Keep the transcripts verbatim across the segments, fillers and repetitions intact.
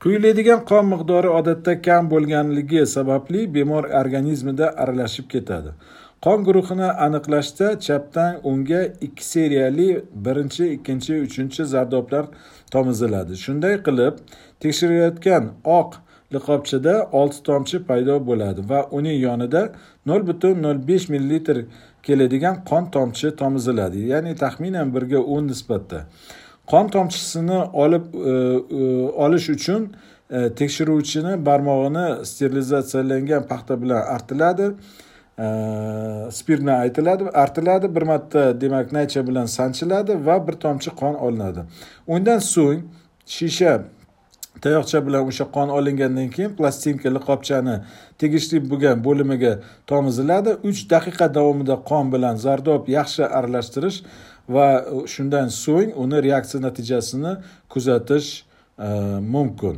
Quyiladigan qon miqdori odatda kam bo'lganligi sababli bemor organizmida aralashib ketadi. Qon guruhini aniqlashda chapdan o'ngga ikki seriyali birinchi, ikkinchi, uchinchi zardoblar tomiziladi. Shunday qilib, tekshirilayotgan oq liqobchada olti tomchi paydo bo'ladi va uning yonida nol butun nol besh millilitr keladigan qon tomchi tomiziladi, ya'ni taxminan birga o'n nisbatda. Qon tomchisini olib e, e, olish uchun e, tekshiruvchini barmog'ini sterilizatsiyalangan paxta bilan artiladi, e, spirt bilan aytiladi, artiladi, bir marta demak naycha bilan sanchiladi va bir tomchi qon olinadi. Undan so'ng shisha tayoqcha bilan o'sha qon olingandan keyin plastinka liqobchani tegishli bo'lgan bo'limiga tomiziladi. uch daqiqa davomida qon bilan zardob yaxshi aralashtirish va shundan so'ng uni reaksiya natijasini kuzatish e, mumkin.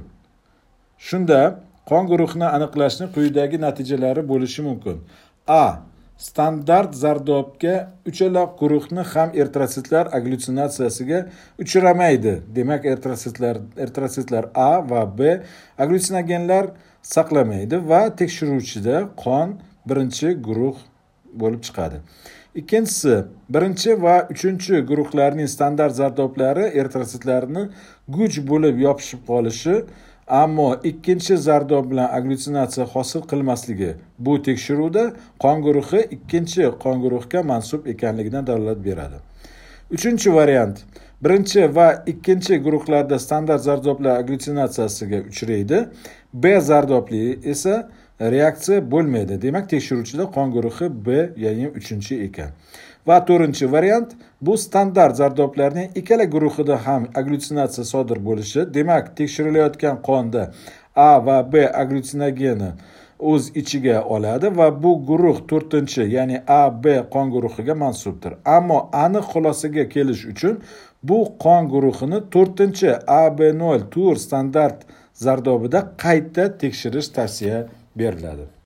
Shunda qon guruhini aniqlashning quyidagi natijalari bo'lishi mumkin. A. Standart zardobga uchala guruhni ham eritrotsitlar aglyutsinatsiyasiga uchramaydi. Demak, eritrotsitlar eritrotsitlar A va B aglyutsinogenlar saqlamaydi va tekshiruvchida qon birinchi guruh bo'lib chiqadi. Ikkinchisi, birinchi va uchinchi guruhlarning standart zardoblari eritrotsitlarni guj bo'lib yopishib qolishi, ammo ikkinchi zardob bilan aglyutsinatsiya hosil qilmasligi. Bu tekshiruvda qon guruhi ikkinchi qon guruhiga mansub ekanligidan dalolat beradi. Uchinchi variant. Birinchi va ikkinchi guruhlarda standart zardoblar aglyutsinatsiyasiga uchraydi. B zardobli esa reaksiya bo'lmaydi. Demak, tekshiruvchida qon guruhi B, ya'ni uchinchi ekan. Va to'rtinchi variant, bu standart zardoblarning ikkala guruhida ham aglyutsinatsiya sodir bo'lishi. Demak, tekshirilayotgan qonda A va B aglyutsinogeni o'z ichiga oladi va bu guruh to'rtinchi, ya'ni A, B qon guruhiga mansubdir. Ammo aniq xulosaga kelish uchun bu qon guruhini to'rtinchi A B nol tur standart zardobida qayta tekshirish tavsiya beriladi.